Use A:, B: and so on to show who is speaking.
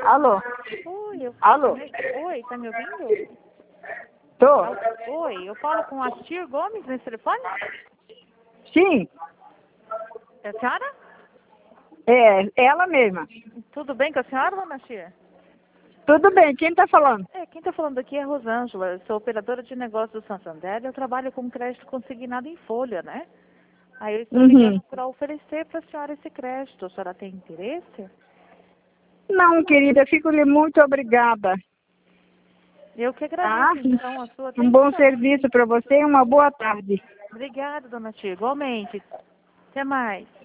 A: Alô?
B: Oi,
A: Alô?
B: Oi, tá me ouvindo?
A: Tô?
B: Oi, eu falo com a Tir Gomes nesse telefone?
A: Sim,
B: É a senhora?
A: é ela mesma.
B: Tudo bem com a senhora, dona Tir?
A: Tudo bem, quem tá falando?
B: Quem tá falando aqui é a Rosângela, eu sou operadora de negócios do Santander e eu trabalho com crédito consignado em folha, né? Aí eu estou ligando para oferecer para a senhora esse crédito. A senhora tem interesse?
A: Não, querida, fico-lhe muito obrigada.
B: Eu que
A: Tá?
B: agradeço, então, a sua
A: Um bom
B: atenção.
A: serviço para você e uma boa tarde.
B: Obrigada, dona Tia. Igualmente. Até mais.